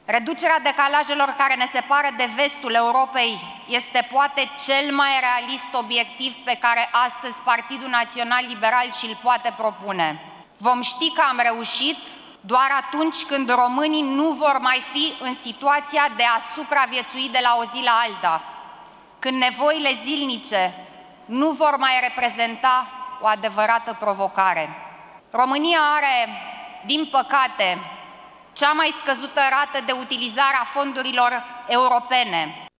Reducerea decalajelor care ne separă de vestul Europei este poate cel mai realist obiectiv pe care astăzi Partidul Național Liberal și-l poate propune. Vom ști că am reușit doar atunci când românii nu vor mai fi în situația de a supraviețui de la o zi la alta, când nevoile zilnice nu vor mai reprezenta o adevărată provocare. România are, din păcate, cea mai scăzută rată de utilizare a fondurilor europene.